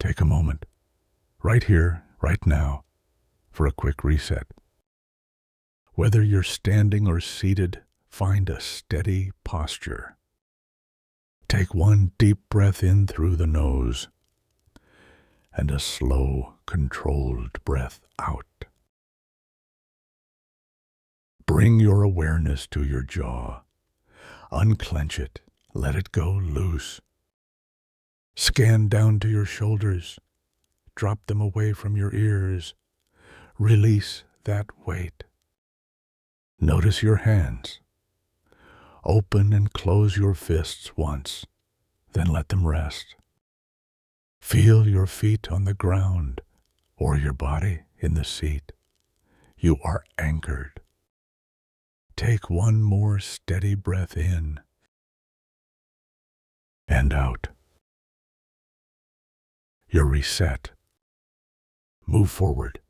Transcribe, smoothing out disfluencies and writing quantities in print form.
Take a moment, right here, right now, for a quick reset. Whether you're standing or seated, find a steady posture. Take one deep breath in through the nose and a slow, controlled breath out. Bring your awareness to your jaw. Unclench it. Let it go loose. Scan down to your shoulders. Drop them away from your ears. Release that weight. Notice your hands. Open and close your fists once, then let them rest. Feel your feet on the ground or your body in the seat. You are anchored. Take one more steady breath in and out. You're reset. Move forward.